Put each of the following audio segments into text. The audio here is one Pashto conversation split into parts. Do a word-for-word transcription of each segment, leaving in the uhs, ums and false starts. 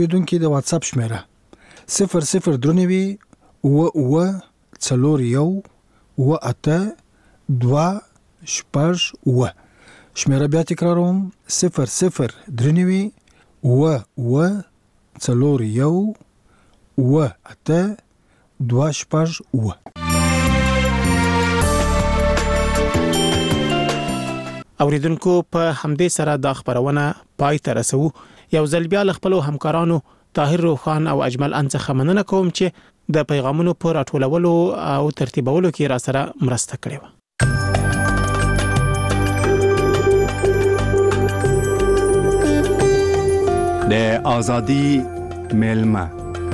بدون کې د واتس اپ شمیره صفر صفر درنوي و و څلور یو و اته دوه شپږ و. شمیره بیا تکراروم صفر صفر درنوي و و څلور یو و اته دوه شپږ و. اوریدونکو په همدې سره دا خبرونه پای ته رسو. یو ځل بیا له خپلو همکارانو طاهر روخان او اجمل ان څخه مننه کوم چې د پیغامونو په راټولولو او ترتیبولو کې را سره مرسته کړې وه. د ازادي ملما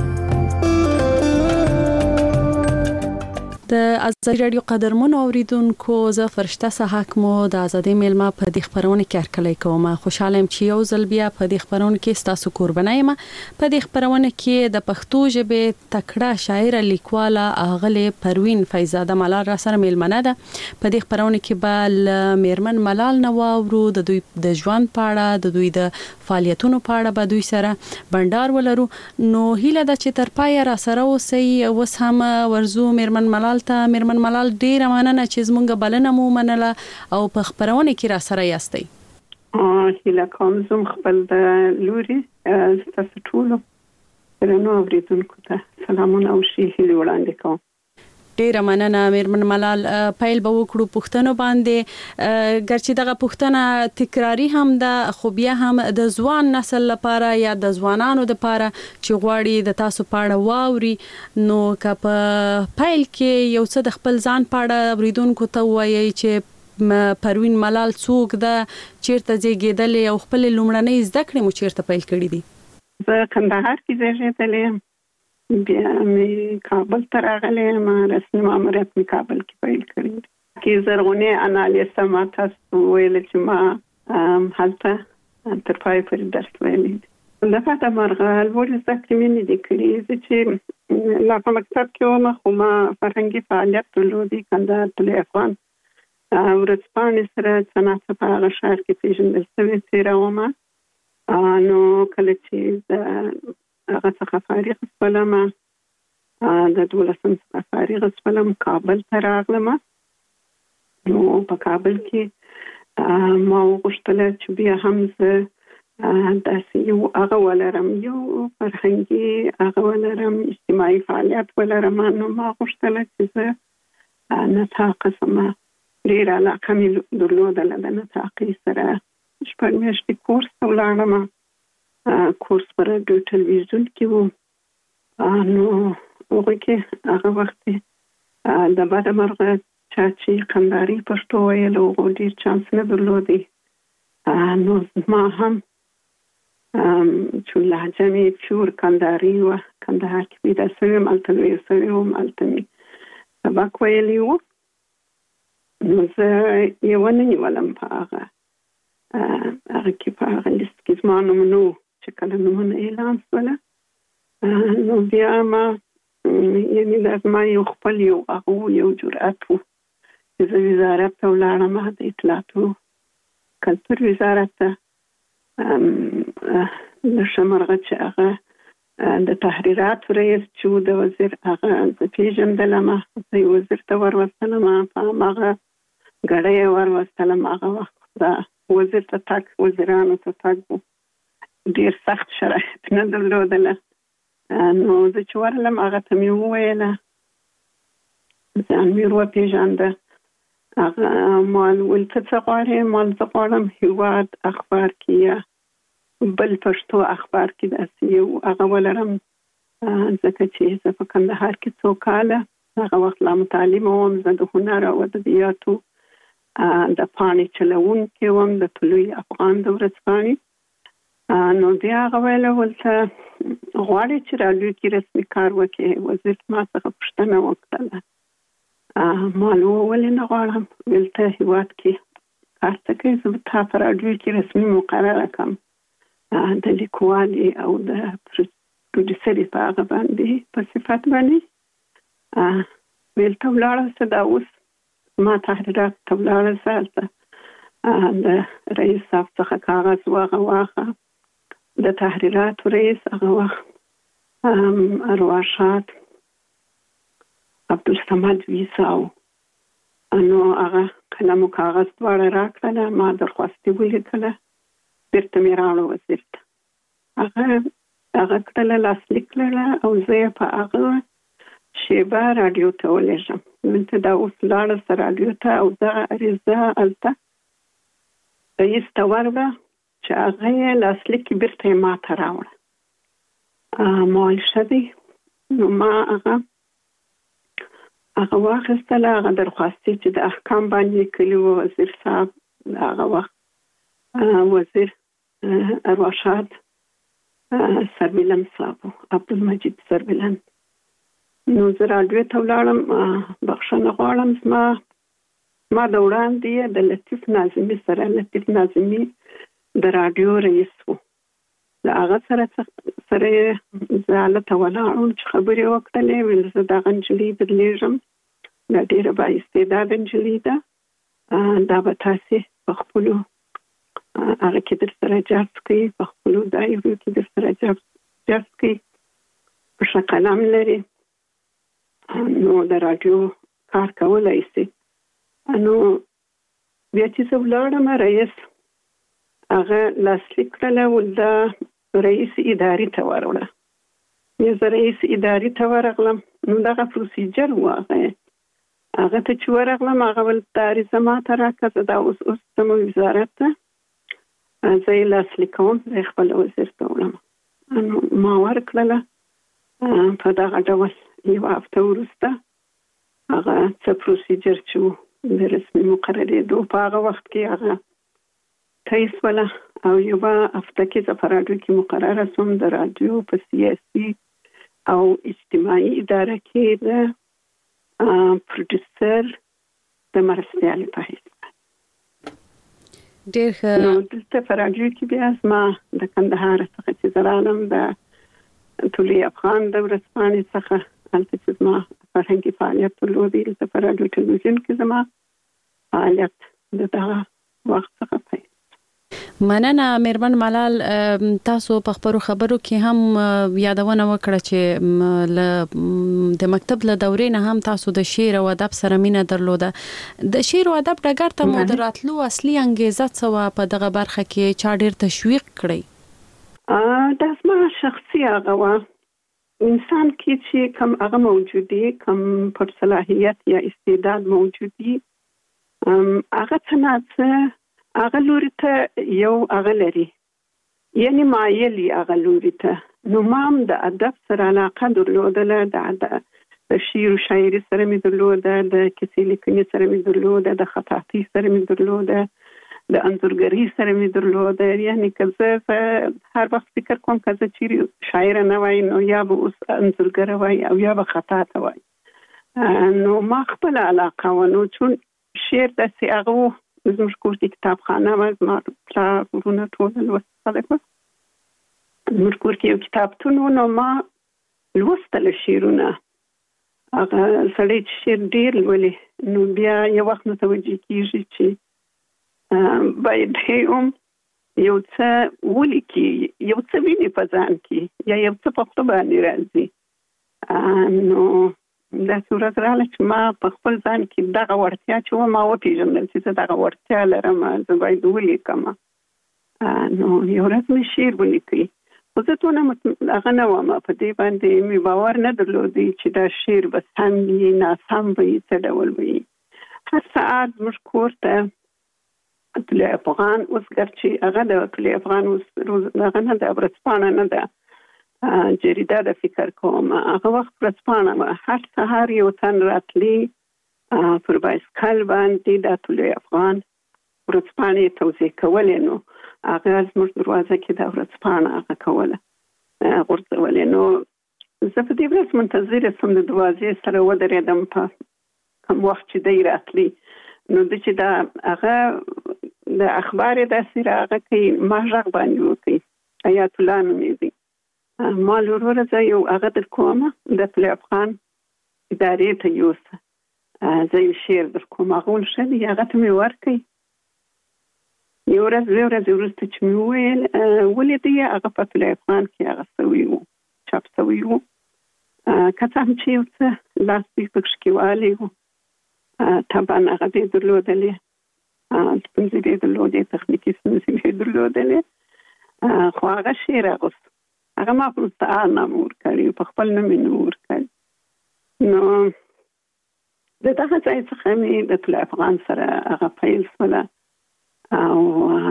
د ازادي رادیو قدرمنو اوریدونکو زه فرشته صحاک مو د ازادي ملما په دې خبرونه کې هرکلی کوم. خوشاله يم چې یو ځل بیا په دې خبرونه کې ستاسو قرباني یم. په دې خبرونه کې د پښتو ژبې تکړه شاعر لیکواله اغله پروین فیضزاده ملال را سره ملمنه ده. په دې خبرونه کې به میرمن ملال نواورو د دوی د ژوند پاړه د دوی د فعالیتونو پاړه به دوی سره بندار ولرو. نو هیله ده چې تر پای را سره اوسئ. اوس هم ورزو میرمن ملال ته. میرمن ملال ډیره مننه چې زمونږ بلنه مو منله او په خبرونه کې را سره یاستئ. هیله کوم زم خپل د لوري تاسو ټول درنو اوریدونکو ته سلامونه او شي هیله وړاندې کوم. ډیره مننه میرمن ملال. پیل به وکړو پښتنو باندې. ګرچې دغه پښتنه تکراری هم ده خو بیا هم د ځوان نسل لپاره یا د ځوانانو لپاره چې غواړي د تاسو پاړه واوري نو که په پیل کې یو څه د خپل ځان پاړه اوریدونکو ته وایي چې پروین ملال څوک ده، چیرته زیږیدلې او خپل لومړنۍ زده کړې مو چیرته پیل کړې دي؟ زه کندهار کې زیږیدلې یم. بیا مې کابل ته راغلې. ما رسمي ماموریت مې کابل کې پیل کړی. کې زرغونې انالیسه ما تاسو ویل چې ما هلته تر پای پورې درس ویلی. لکه د مرغه لوړې زده کړې مې نه دي کړې. زه چې لا په مکتب کې وم خو ما فرهنګي فعالیت درلودی. کندهار طلوع افغان ورځپاڼې سره څه ناڅه په هغه ښار کې پېژندل شوې څېره ومه. نو کله چې د هغه څخه فارغ شولم د دولسم څخه فارغ شولم کابل ته راغلم. نو په کابل کې ما وغوښتل چې بیا هم زه داسې یو هغه ولرم یو فرهنګي هغه ولرم اجتماعي فعالیت ولرم. نو ما غوښتل چې زه نطاق شم. ډېره علاقه مې درلودله د نطاقي سره. شپږ میاشتې کورس ته ولاړم. کورس پر رادیو ټلویزیون کې وو. نو هغه کې هغه وخت د بده مرغه چا چې کندهاري پښتو ویل هغو ډېر چانس نه درلودی. نو ما هم چې لهجه مې پیور کندهاري وه. کندهار کې پیدا شوې وم، هلته لویه شوې وم، هلته مې سبق ویلی و. نو زه یې ونه نیولم په هغه هغه کې په هغه لیست کې زما نوم نه و چې کله نومونه اعلان شوله. نو بیا ما یعنې دا زما یو خپل یو هغه یو جرأت و چې زه وزارت ته ولاړم، د اطلاعاتو کلتور وزارت ته. د شمرغه چې هغه د تحریراتو رئیس چې و د وزیر هغه زه پېژندلم. زه یې وزیر ته وروستلم، په هماغه ګړی یې وروستلم. هغه وخت دا وزیر ته تګ وزیرانو ته تګ و ډېر سخت شرایط نه درلودله. نو زه چې ورغلم هغه ته مې وویله، ځان مې وپېژانده. هغه ما ویل ته څه غواړې؟ ما زه غواړم هېواد اخبار کې یا بل پښتو اخبار کې داسې یو هغه ولرم، ځکه چې زه په کندهار کې څو کاله هغه وخت لا متعلمه وم. زه د هنر او ادبیاتو د پاڼې چلوونکې وم د طلوع افغان د ورځپاڼې. نو بیا هغه ویله ولته غواړې چې رادیو کې رسمي کار وکړې؟ وزیر ما څخه پوښتنه وکړله. ما ولې نه غواړم؟ ویل ته هېواد کې کار ته کوې، زه به تا په رادیو کې رسمي مقرره کړم د لیکوالي او د پروډیوسري په هغه باندې په صفت باندې. ویل ته ولاړه شه، دا اوس ما تحریرات ته ولاړه شه، هلته د رئیس صاحب څخه کاغذ واخه واخه د تحریرات رئیس هغه وخت ارواښاد عبدالصمد ویساو، نو هغه قلم او کاغذ دواړه راکړل، ما درخواستي ولیکله، بیرته مې راوړه وزیر ته. هغه هغه کړله لاسلیک کړله او زه یې په هغه شیبه راډیو ته ولېږم. دلته دا اوس لاړه سه راډیو ته او دغه عریضه هلته رئیس ته ورغله چې هغه یې لاسلیک بیرته یې ما ته راوړه. ما ویل ښه دی. نو ما هغه هغه واخیستله، هغه درخواستي چې د احکام باندې کلي و وزیر صاحب، هغه وخت وزیر ارواښاد سربلند صاحب، عبدالمجید سربلند. نو زه راډیو ته ولاړم، بخښنه غواړم، زما ما د وړاندې د لطیف ناظمي سره، لطیف ناظمي د راډیو رئیس و، د هغه سره سره زه هلته ولاړم چې خبرې وکړلې. ویل زه دغه نجلۍ درلېږم، دا ډېره بااستعداده نجلۍ ده، دا به تاسې په خپلو هغه کې در سره جذب کوي، په خپلو دایرو کې در سره جذب کوي، په ښه قلم لري، نو د راډیو کار کولی شي. نو بیا چې زه ولاړم، رئیس هغه لاسلیک کړله، ول د رئیس ادارې ته وروړه. بیا زه رئیس ادارې ته ورغلم، نو دغه پروسیجر و، هغه هغه ته چې ورغلم، هغه ول دا عریضه ما ته راکړه، زه دا اوس اوس ځم وزارت ته، زه یې لاسلیک کوم، زه یې خپل وزیر ته وړم. نو ما ورکړله په دغه ډول. یو هفته وروسته هغه څه پروسیجر چې و د رسمي مقررېدو په هغه وخت کې هغه تایید شوله، او یوه هفته کې زه په راډیو کې مقرره شوم، د راډیو په سیاسي او اجتماعي اداره کې د پروډوسر د مرستیالې په حیث. ډېر ښه. نو دلته په راډیو کې بیا زما د کندهار څخه چې زه رالم، د طلوع افغان د ورځپاڼې څخه هلته چې زما فرهنګي فعالیت درلودی، دلته په راډیو ټلویزیون کې زما فعالیت د دغه وخت څخه پیل. مننه میرمن ملال. تاسو په خبرو خبرو کې هم یادونه وکړه چې د مکتب له دورې نه هم تاسو د شعر او ادب سره مینه درلوده. د شعر او ادب ډګر ته مو د راتلو اصلي انګیزه څه وه؟ په دغه برخه کې چا ډېر تشویق کړی؟ دا زما شخصي هغه وه، انسان کې چې کوم هغه موجودي، کوم پر صلاحیت یا استعداد موجودي، هغه څه نه څه هغه لوري ته یو هغه لري، یعنی مایل یې هغه لوري ته. نو ما هم د ادب سره علاقه درلودله، د شعر و شاعري سره مې درلوده، د کیسې لیکنې سره مې درلوده، د خطاطۍ سره مې درلوده، د انځورګرۍ سره مې درلوده. یعنی که زه په هر وخت فکر کوم که زه چیرې شاعره نه وای، نو یا به اوس انځورګره وای او یا به خطاطه وای. نو ما خپله علاقه و، نو چون شعر داسې هغه و، زموږ کور کې کتابخانه وه، زما پلار ورونه ټول لوستي خلک وه، زموږ کور کې یو کتابتون و، نو ما لوستله شعرونه. هغه سړی چې شعر ډېر لولي، نو بیا یو وخت متوجه کېږي چې باید هم یو څه ولیکي، یو څه ویني په ځان کې، یا یو څه په خوله باندې راځي. نو داسې ورځ راغله چې ما په خپل ځان کې دغه وړتیا چې وه ما وپېژندل چې زه دغه وړتیا لرم، زه باید ولیکم. نو یو ورځ مې شعر ولیکي، خو زه دونه هغه نه وم، په دې باندې مې باور نه درلودی چې دا شعر به سم وي، ناسم به وي، څه ډول به وي. هر ساعت زموږ کور ته طلوع افغان، اوس ګرچې هغه د طلوع افغان اوس هغه نه ده، ورځپاڼه نه ده، جریده ده فکر کوم، هغه وخت ورځپاڼه وه. هر سهار یو تن راتلی پر بایسکل باندې د طلوع افغان ورځپاڼې توزیع کولې، نو هغه زموږ دروازه کې د ورځپاڼه هغه کوله غورځولې. نو زه په دې ورځ منتظره شوم، د دروازې سره ودرېدم په کوم وخت چې دی راتلی. نو د چې دا هغه د اخبار داسې راغه کوي، ما غږ باندې وکړي، حیات الله نومې دی، ما وروره زه یو هغه در کوم، د طلوع افغان ادارې ته یوسه، زه یو شعر در کوم. هغه ول ښه دی، هغه ته مې ورکړئ. یو ورځ یو ورځ وروسته چې مې وویل ولې دی هغه په فتح الافغان کې هغه سوي وو چاپ سوي وو که څه هم چې یو څه لاس دوی پکښې کې والی وو طبعا هغه دې درلودلې ستونزې دې درلودې تخنیکي ستونزې دې درلودلې خو هغه شعر اغوست هغه ما په مستعار نامه ورکړی په خپل نوم یې نه ورکړی نو د دغه ځای څخه مې د طلوع افغان سره هغه پیل شوله او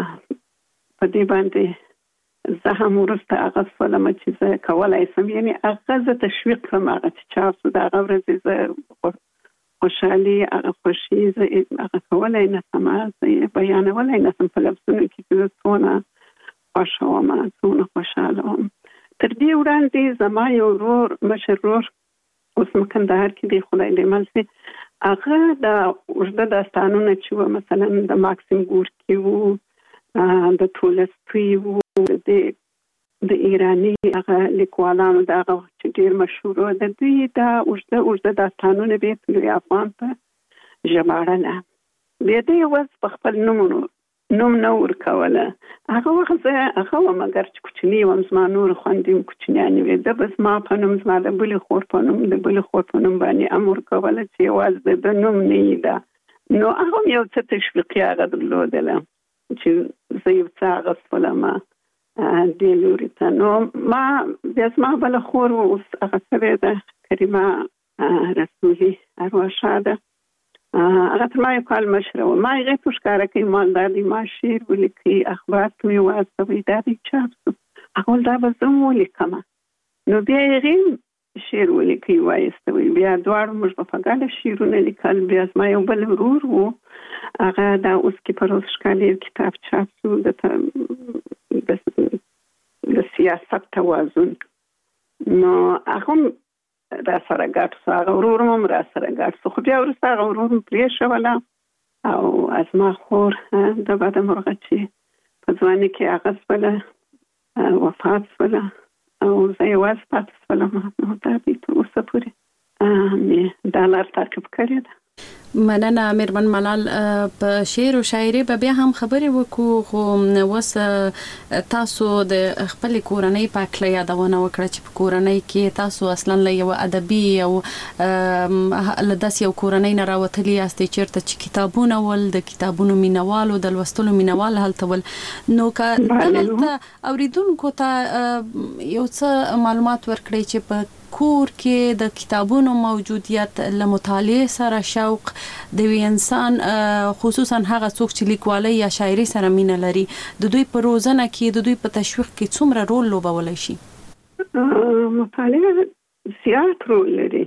په دې باندې زه هم وروسته هغه شولم چې زه کولی شم یعنې هغه زه تشویق کړم هغه چې چاپ شو د هغه ورځې زه خوشحالي هغه خوښي زه هغه کولی نه شم زه یې بیانولی نه شم په لفظونو کې چې زه څونه خوښه وم څونه خوشحاله وم تر دې وړاندې زما یو ورور مشر ورور اوس په کندهار کې دی خدای دې مل شي هغه د اوږده داستانونه چې وو مثلا د ماکسیم ګورکي وو د تولستوی وو د د ایراني هغه لیکوالانو د هغه وخت چې ډېر مشهور وو د دوی دا اوږده اوږده داستانونه به یې طلوع افغان ته ژباړله بیا دې اوس په خپل نومونو نوم نه ورکوله هغه وخت زه هغه وم اګر چې کوچني وم زما نور خویندې هم کوچنیانې وې ده به زما په نوم زما د بلې خور په نوم د بلې خور په نوم باندې هم ورکوله چې یوازې د ده نوم نه یې ده نو هغه هم یو څه تشویقي هغه درلودله چې زه یو څه اغوستلم دې لوري ته نو ما بیا زما بله خور اوس هغه سوې ده کریمه رسولي ارواښاده هغه تر ما یو کال مشره وه ما هغې ته ښکاره کوي ما دا دی ما شعر ولیکئ اخبار ته مې واستوئ دا دی چاپ شو هغه ویل دا به زه هم ولیکمه نو بیا هغې شعر ولیکئ وایستوئ بیا دواړو موږ به په ګډه شعرونه لیکل بیا زما یو بل ورور و هغه دا اوس کې په روز ښکالي کتاب چاپ شو د د سیاست توازن نو هغه هم را سره ګډ شو هغه ورور هم را سره ګډ شو خو بیا وروسته هغه ورور هم پرېښوله او زما خور د بده مرغه چې په ځواني کې هغه شوله وفات شوله او زه یوازې پاتې شولم نو دا دی تر اوسه پورې مې دا لار تعقیب کړې ده مننه میرمن ملال په شعر او شاعري به بیا هم خبرې وکړو خو اوس تاسو د خپل کورنۍ په اړه یادونه وکړه چې په کورنۍ کې تاسو اصلا له یو ادبي او له داس یو کورنۍ نه راوتلی یاستئ چیرته چې کتابونه ول د کتابونو مینوالو د لوستلو مینوال هلته ول نو که دلته اوریدونکو ته یو څه معلومات ورکړئ چې په کور کې د کتابونو موجودیت له مطالعه سره شوق د انسان خصوصا هغه څوک چې لیکوالۍ یا شاعري سره مینه لري د دوی په روزنه کې د دوی په تشویق کې څومره رول لوبولی شي مطالعه زیات رول لري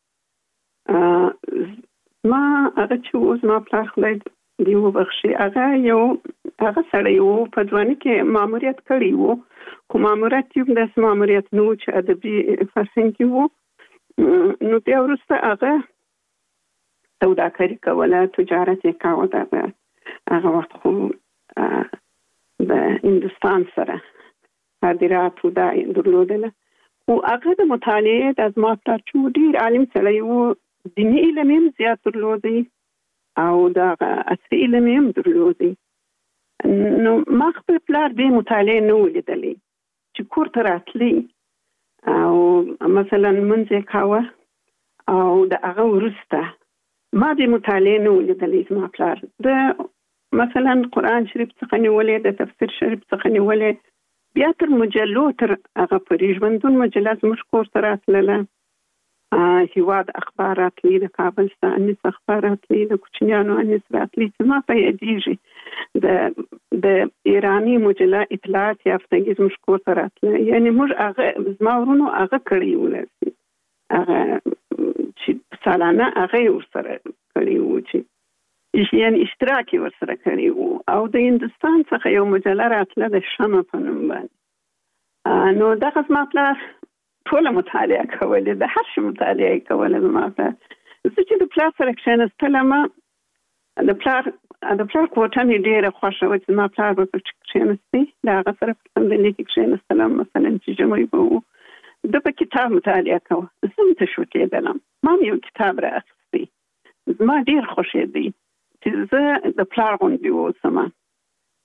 ما هغه چې اوس ما پلار خدای دی وبخښي هغه یو هغه سړی وو په ځواني کې ماموریت کړی وو خو ماموریت یو داسې ماموریت نه و چې ادبي فرهنګي وو نو بیا وروسته هغه سوداګري کوله تجارت یې کاوه دغه هغه وخت خو د هندوستان سره صادرات دا درلودله خو هغه د مطالعې د زما پلار چې ډېر عالم سړی وو دیني علم یې زیات درلودی او دغه عصري علم یې درلودی نو ما خپل پلار دې مطالعه نه ولیدلې چې کور ته راتلی او مثلا منځ یې کاوه او د هغه وروسته ما دې مطالعه نه ولیدلې زما پلار د مثلا قرآن شریف څخه نیولې د تفسیر شریف څخه نیولې بیا تر مجلو تر هغه پورې ژوندون مجله زموږ کور ته راتلله هیواد اخبار راتلی د کابل څخه انیس اخبار راتلی د کوچنیانو انیس راتلی چې ما په یادېږي د د ایرانی مجله اطلاعات یافتګي زموږ کور ته راتله یعنې موږ هغه زما ورونو هغه کړی ولرسي هغه چې سالانه هغه ورسره کړی و چې یعنې اشتراک یې ورسره کړی و او د هندوستان څخه یو مجله راتله د شمع په نوم باندې نو دغه زما پلار ټوله مطالعه کولې د هر شي مطالعه یې کوله زما پلار زه چې د پلار سره کښېنستلم د پلار د پلار کوټه مې ډېره خوښه وه چې زما پلار به پکې کښېنستی د هغه سره په صندلۍ کې کښېنستلم مثلا چې ژمی به و ده به کتاب مطالعه کوه زه هم تشویقېدلم ما هم یو کتاب رااخیستی زما ډېر خوښېدی چې زه د پلار غوندې واوسم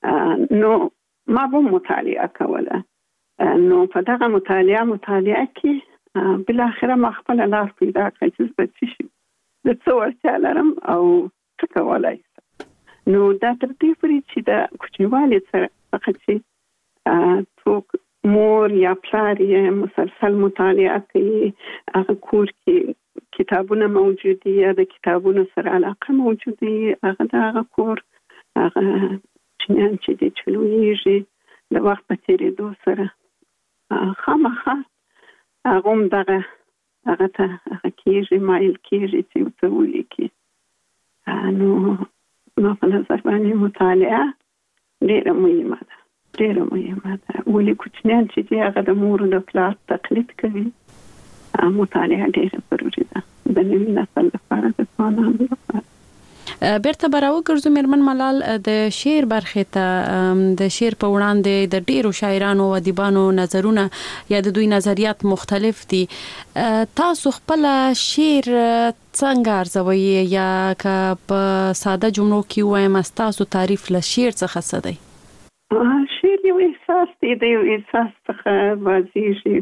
نو ما به مطالعه کوله. نو په دغه مطالعه مطالعه کې بل اخره ما خپل لار پیدا کړې چې به څه شي د څو ورته لرم او څه کولای شم. نو دا تر دې پورې چې د کوچنیوالي سره فقط چې څوک مور یا پلار یې مسلسل مطالعه کوي، هغه کور کې کتابونه موجود دي یا د کتابونو سره علاقه موجود دي، هغه د هغه کور هغه چنان چې د چلویږي د وخت په تیریدو سره خامخا هغه هم دغه هغه ته هغه کېږي مایل کېږي چې ورته ولیکي. نو ما په نظر باندې مطالعه ډېره مهمه ده، ډېره مهمه ده. ولې کوچنیان چې دي هغه د مور د پلار تقلید کوي، مطالعه ډېره ضروري ده د نوي نسل لپاره، د ځوانانو لپاره. بیرته براو ګرځو میرمن ملال د شعر برخې ته، د شعر په وړاندې د ډیرو شاعرانو او ادیبانو نظرونه یا د دوی نظریات مختلف دي. تاسو خپل شعر څنګه ارزوي یا که په ساده جملو کې وایم تاسو تعریف له شعر څخه څه دی؟ شعر یو احساس دی، د یو احساس څخه واضحېږي.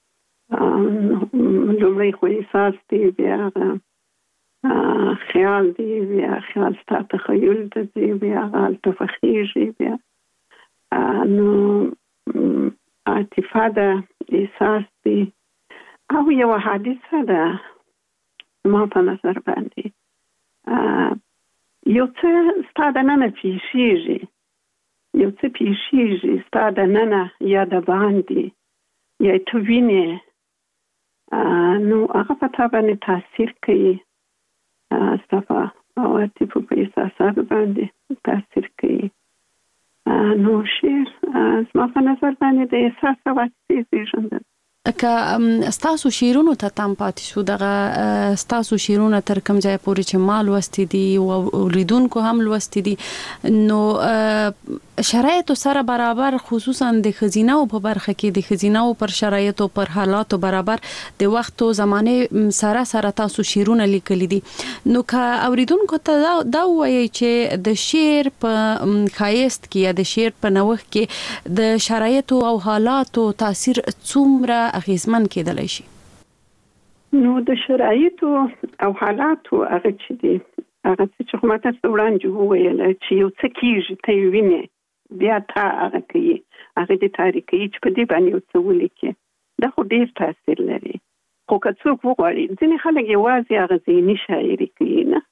لومړی خو احساس دی، بیا خیال دی، بیا خیال ستا تخیل دی، بیا غال تفخیږي، بیا نو عاطفه ده، احساس دی او یو حادثه ده. ما په نظر باندې یو څه ستا د ننه پیښیږي، یو څه پیښیږي ستا د ننه یا د باندې یا ته وینې، نو هغه په تا باندې تاثیر کوي، ستا او عاطفو په احساساتو باندې تاثیر کوي. نو شعر زما په نظر باندې د احساس او عاطفې زېږنده. که ستاسو شعرونو ته تم پاتې شو، دغه ستاسو شعرونه تر کوم ځای پورې چې ما لوستي دي او اوریدونکو هم لوستي دي، نو شرایطو سره برابر، خصوصا د ښځینه‌و په برخه کې د ښځینه‌و پر شرایطو پر حالاتو برابر د وخت او زمانه سره سره تاسو شعرونه لیکلي دي. نو که اوریدونکو ته دا وایي چې د شعر په ښایست کې یا د شعر په نوښت کې د شرایطو او حالاتو تاثیر څومره اغیزمن کېدلی شي؟ نو د شرایطو او حالاتو هغه چې دي، هغه چې خو ما تاسو وړاندې وویل چې یو څه کېږي ته یې وینې، بیا تا هغه کوي، هغه دې تاریخ کوي چې په دې باندې یو څه ولیکي. دا خو ډېر تاثیر لري. خو که څوک وغواړي، ځینې خلک یوازې هغه ذهني شاعري کوي، نه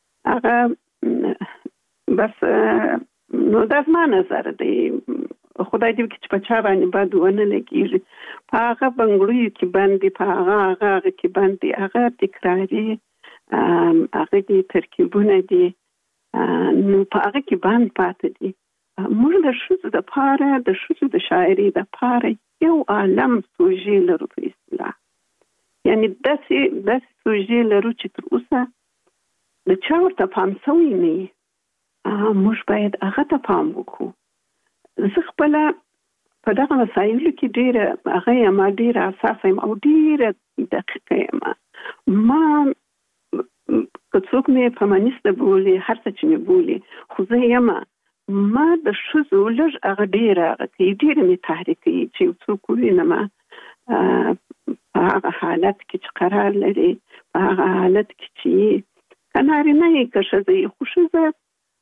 هغه بس. نو دا زما نظر دی، خدای دې وکړي چې په چا باندې بد ونه لګېږي. په هغه بنګړیو کې باندې، په هغه هغه هغه کې باندې هغه تکراري، هغه دې ترکیبونه دي، نو په هغه کې باندې پاتې دي. موږ د ښځو دپاره، د ښځو د شاعري دپاره یو عالم سوژې لرو په اصطلاح، یعنې داسې داسې سوژې لرو چې تر اوسه د چا ورته پام سوی نه وي. موږ باید هغه ته پام وکړو. زه خپله په دغه مسایلو کې ډېره هغه یم، ډېره حساسه یم او ډېره دقیقه یم. ما که څوک مې فمینیسته بولي، هر څه چې مې بولي، خو زه یم ما د ښځو لږ هغه ډېره هغه کوي، ډېره مې تحریکوي چې یو څوک ووینم په هغه حالت کې چې قرار لري، په هغه حالت کې چې که نارینه یې که ښځه یې، خو ښځه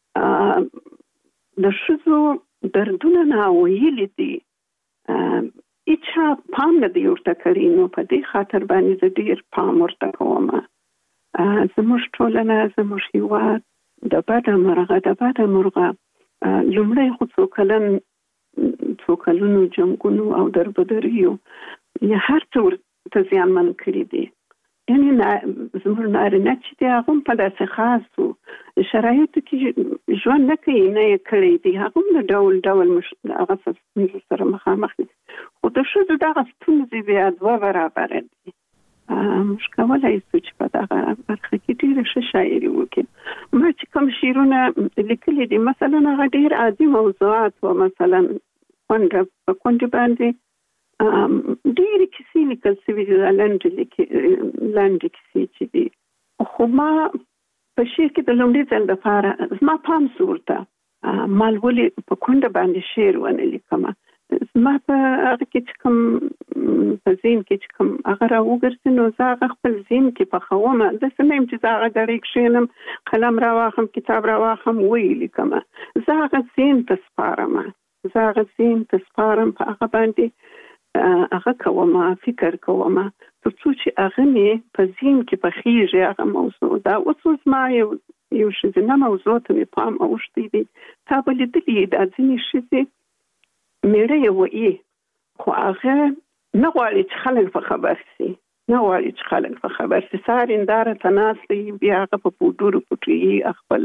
د ښځو دردونه ناویلي دي، هیچا پام نه دی ورته کړی. نو په دې خاطر باندې زه ډېر پام ورته کوم. زموږ ټولنه، زموږ هېواد د بده مرغه د بده مرغه لومړی خو څو کلن څو کلونو جنګونو او دربدریو یا هر څه ورته زیانمن کړي دي. یعنې زموږ نارینه چې دی هغه هم په داسې خاصو شرایطو کې ژوند نه کوي، نه یې کړی دی، هغه هم د ډول ډول هغه ستونزو سره مخامخ دي. خو د ښځو دغه ستونزې بیا دوه برابره دي. موږ کولی شو چې په دغه برخه کې ډېره ښه شاعري وکړو. ما چې کوم شعرونه لیکلي دي، مثلا هغه ډېر عادي موضوعات و، مثلا کونډه په کونډې باندې ډېرې کیسې لیکل شوي دي، لنډې کیسې چې دي. خو ما په شعر کې د لومړي ځل دپاره زما پام سو ورته، مال ولې په کونډه باندې شعر ونه لیکم. ما په هغه کې کوم په ذهن کې کوم هغه راوګرځي نو زه هغه خپل ذهن کې په خوامه د سنیم چې زه هغه غړي کښینم قلم راواخم کتاب راواخم وی لیکم. زه هغه ذهن ته سپارم زه هغه ذهن ته سپارم په هغه باندې هغه کوم فکر کوم تر څو چې هغه مې په ذهن کې په خېږي هغه موضوع دا اوس ما یو یو شزنه موضوع ته پام اوښتې دي تا به لیدلې دا ځینې شزې میره یو ای خو هغه نه غواړي چې خلک په خبر سي نه غواړي چې خلک په خبر سي سارنداره تناسي بیا هغه په پودورو پټي خپل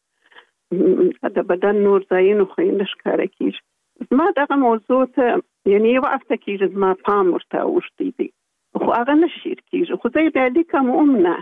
مخ د بدن نور ځایونو خو یې نشکاره کیږي. ما دغه موضوع ته یعنی یو هفته کېږي ما پام ورته اوښتې دي خو هغه نه شعر کېږي خو زه یې بیا لیکم هم نه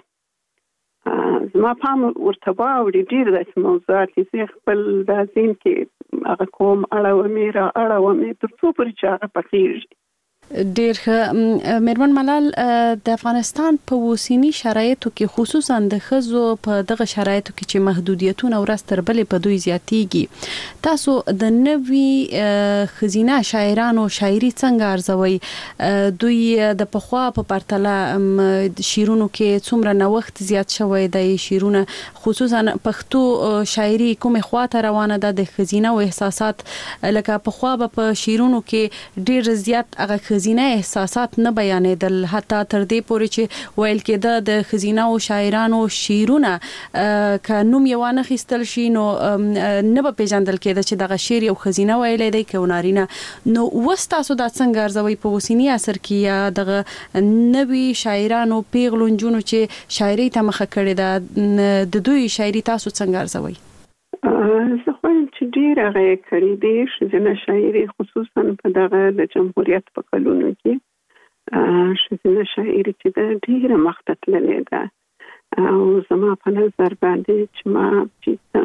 زما پام ورته واوړي ډېر داسې موضوعات دي زه خپل دا ذهن کې هغه کوم اړومې را اړومې تر څو پورې چې هغه پخېږي. ډېر ښه میرمن ملال د افغانستان په اوسني شرایطو کې خصوصا د ښځو په دغه شرایطو کې چې محدودیتونه ورځ تر بلې په دوی زیاتېږي تاسو د نوي ښځینه شاعرانو شاعري څنګه ارزوئ؟ دوی د پخوا په پرتله شعرونو کې څومره نوښت زیات شوی دی؟ شعرونه خصوصا پښتو شاعري کومه خواته روانه ده د ښځینه احساسات لکه پخوا په شعرونو کې ډېر زیات هغه ښځینه احساسات نه بیانېدل حتی تر دې پورې چې ویل کېده د ښځینه او شاعرانو شعرونه که نوم یې وانه خیستل شي نو نه به پیژندل کېده چې دغه شعر یو ښځینه ویلی دی که نارینه. نو اوس تاسو دا څنګه ارزوئ په اوسني عصر کې یا دغه نوي شاعرانو پیغلو نجونو چې شاعري ته مخه کړې ده د دوی شاعري تاسو څنګه ارزوئ؟ زه خوایم چې ډېر هغه کړي دي ښځینه شاعري خصوصا په دغه د جمهوریت په کلونو کې ښځینه شاعري چې ده ډېره مخته تللې ده او زما په نظر باندې چې ما چې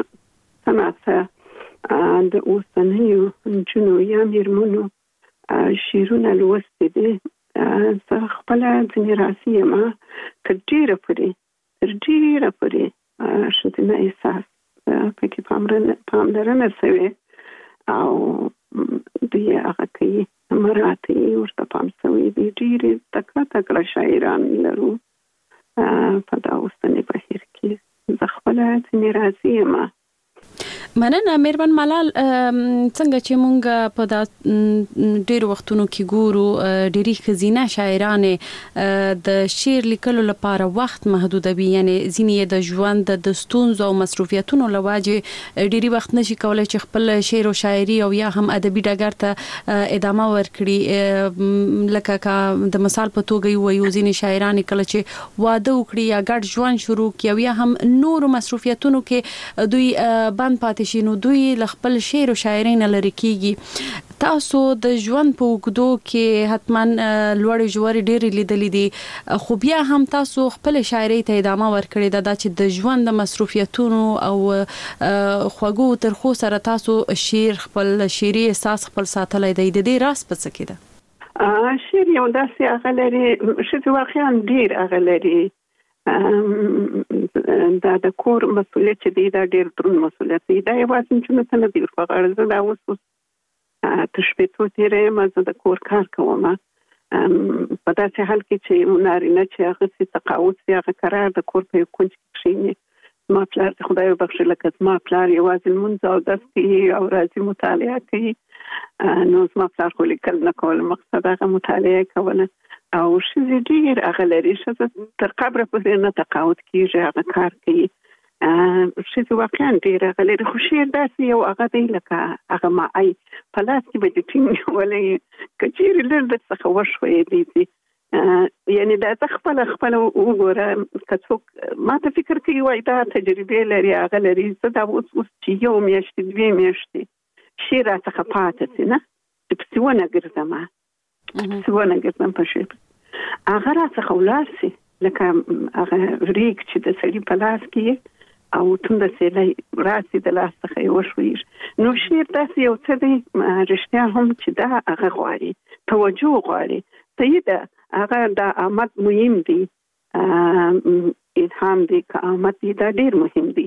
تناسه د اوسنیو نجونو یا میرمنو شعرونه لوستي دي زه خپله ځینې راسي یم تر ډېره پورې تر ډېره پورې ښځینه احساس پکې پاملرنه شوې او دوی هغه کوي مراتې ورته پام شوی دي ډېرې تکړه تکړه شاعران لرو په دا اوسني بهیر کې زه خپله ځینې راضي یم. مننه میرمن ملال څنګه چې مونږ په دا ډېر وختونو کې ګورو ډېری ښځینه شاعرانې د شعر لیکلو لپاره وخت محدودوي یعنی ځینې د ژوند د ستونزو او مصروفیتونو له وجې ډېری وخت نشي کولای چې خپل شعر او شاعري او یا هم ادبي ډګر ته ادامه ورکړي لکه د مثال په توګه یو ځینې شاعران کله چې واده وکړي یا ګډ ژوند شروع کړي یا هم نور مصروفیتونو کې دوی بند پاتې شي نو دوی له خپل شعر او شاعري نه لري کیږي. تاسو د ژوند په اوږدو کې حتما لوړې ژورې ډېرې لیدلې دي خو بیا هم تاسو خپل شاعري ته ادامه ورکړې ده چې د ژوند د مصروفیتونو او خوږو ترخو سره تاسو شعر خپل شعري احساس خپل ساتلی دی د دې راز په څه کې ده؟ شعر یو داسې هغه لري ښځې واقعا ډېر هغه لري دا د کور مسؤلیت چې دی دا ډېر دروند مسؤلیت دی دا یوازې نجونو ته نه دی په غاړه زه دا اوس تر شپېتو تېره یم زه د کور کار کوم په داسې حال کې چې نارینه چې هغسې تقاعد وي هغه قرار د کور په یو کونج کې کښېني زما پلار د خدای وبخښي لکه زما پلار یوازې لمونځ او درس کوي او راځي مطالعه کوي نو زما پلار خو لیکل نه کول مقصد هغه مطالعه کوله او ښځې ډېر هغه لري ښځه تر قبره پورې نه تقاعد کېږي هغه کار کوي ښځې واقعا ډېر هغه لري خو شعر داسې یو هغه دی لکه هغه معی په لاس کې به دې ټینګ نیولی که چېرې لږ درڅخه وشویېدی دي یعنې دا زه خپله خپله وګوره که څوک ما ته فکر کوي وایي دا تجربې لري هغه لري زه دا اوس اوس چې یو میاشتې دوې میاشتې شعر راڅخه پاته سي نه چې پسې ونه ګرځم پسې ونه ګرځم په شعر هغه راڅخه ولاړ سي لکه هغه ریګ چې د سړي په لاس کې او تونده سیلی راسي د لاس څخه یې وشویږي نو شعر داسې یو څه دی رښتیا هم چې دا هغه غواړي توجه غواړي صحیح ده هغه دا آمد مهم دی الهام دی که آمد دی دا ډېر مهم دی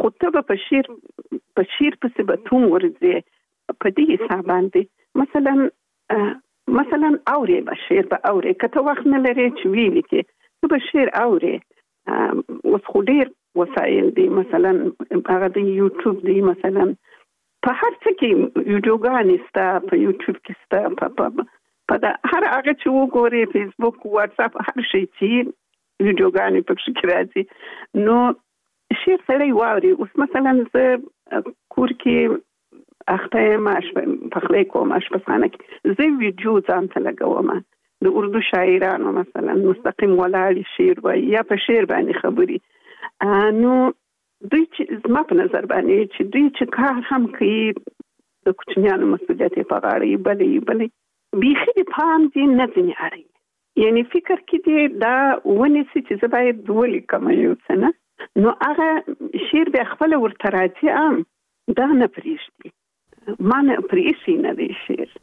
خو ته په شیر په شیر په سبتوم ورځي په دې حساب باندې مثلا مثلا اوري بشیر به اوري کته وخت نه لري چې ویلي کې ته بشیر اوري اوس خو ډیر وسایل دي مثلا هغه د یوټیوب دی مثلا په هر څه کې ویډیوګانې ستا په یوټیوب کې ستا په په دا هر هغه چې وګوري فیسبوک واتس اپ هر شي چې ویډیوګانې په کې راځي نو شیر سره واوري اوس مثلا زه کور کې اخته ماش په خلې کوم اش په خانه کې زه ویډیو ځان ته لګوم د اردو شاعرانو مثلا مستقیم ولاړ شعر وای یا په شعر باندې خبري نو دوی چې زما په نظر باندې چې دوی چې کار هم کوي د کوچنیانو مسؤلیت په غاړه بلې بلې بيخي پام دې نه ځنی اړي یعنی فکر کې دې دا ونی چې زه باید ولي کوم یو څه نو هغه شعر به خپل ورته راځي ام دا نه پریشتي ما نه پریشي نه دی شعر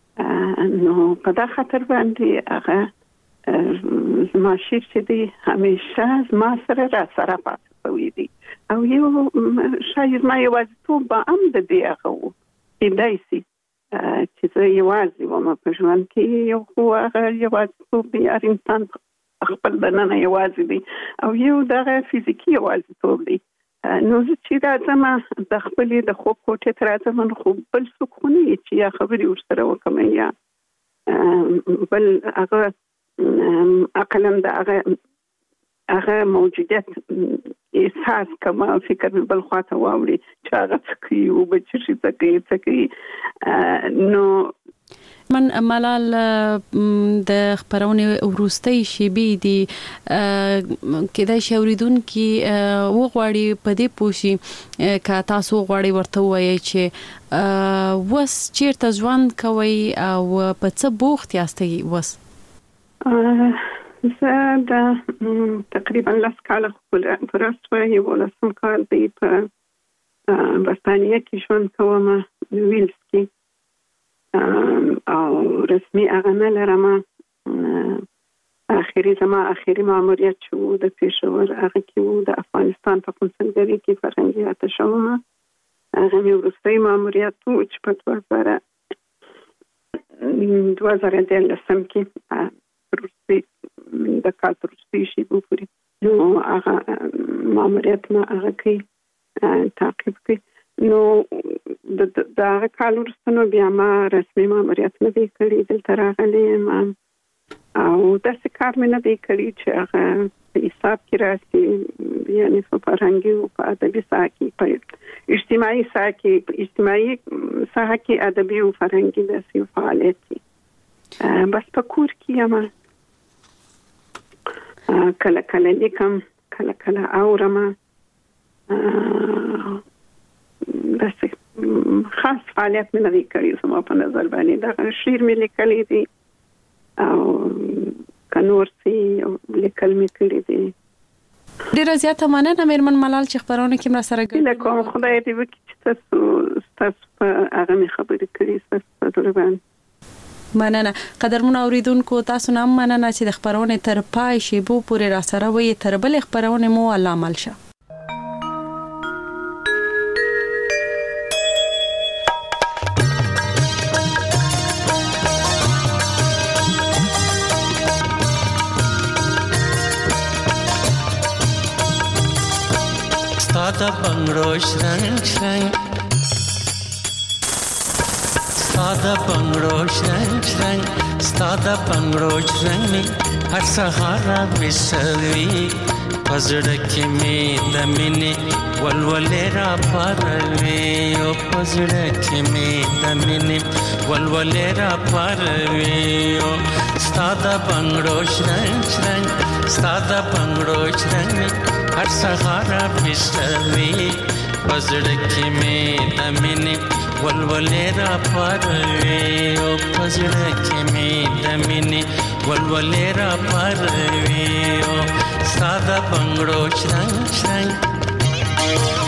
نو په دا خاطر باندې هغه زما شعر چې دی همیشه زما سره را سره پاتې وي دي او یو شاید ما یوازیتوب به هم د دې هغه و کېدای شي چې زه یوازې وم په ژوند کې یو خو هغه یوازیتوب دی هر انسان خپل دننه یوازې دی او یو دغه فزیکي یوازیتوب دی نو زه چې راځم د خپلې د خوب کوټې ته راځم نو خو بل څوک خو نه چې یا خبرې ورسره وکړم یا بل هغه عقلاً د هغه هغه موجودیت احساس کوم فکر مې بل خواته واوړي چې هغه څه کوي او به چې شي څه کوي څه کوي نو من ملال د خبرونه وروستۍ شیبې دي کېدای شي اوریدونکو وغواړي په دې پوښي که تاسو غواړئ ورته وایي چې وس چیرته ژوند کوي او په څه بوخت یاستئ وس زه د تقریبا لاس کال خپل پرسته یو لسم کال دی په برتانیه کې ژوند کوم ویلز کې او رسمي هغه نه لرم اخیری زما اخیری ماموریت شو د پېښور هغه کې د افغانستان په کنسولګری کې فرهنګي اتشوم هغه مې وروستي ماموریت و چې په دوه زره دولسم کې وروستي د کال وروستي شي وپوري نو هغه ماموریت ما هغه کې تعقیب کوي نو د دا کال وروسته بیا ما رسمي ماموریت نه دی کړی دلته راغلی ما او داسې کار مې نه دی کړی چې هغه په حساب کې راسي یعنی په فرهنګي او په ادبي ساحه کې په اجتماعي ساحه کې په اجتماعي ساحه کې ادبي او فرهنګي داسې فعالیت دي بس په کور کې یم کله کله لیکم کله کله اورم داسې خاص فعالیت مې نه دی کړی زما په نظر باندې دا شعر مې لیکلی دی او کنور سي لیکل مې کړی دی ډیره زیاته مننه مېرمن ملال چې خبرونه کې مر سره ګل کوم خدای دې وکړي چې تاسو تاسو په هغه مې خبرې کړې تاسو په ډول مننه قدرمن اوریدونکو تاسو نام مننه چې د خبرونه تر پای شی بو پورې را سره وي تر بل خبرونه مو الله ملشه Stada bangro shrang shrang Stada bangro shrang shrang Stada bangro shrang me har sahara visarvi pazdak me damine walwalera parve o pazdak me damine walwalera parve o Stada bangro shrang shrang Stada bangro shrang me har sahara visarvi pazdak me damine walwalera parve o pazdak me damine walwalera parve o sada bangro shrang shrang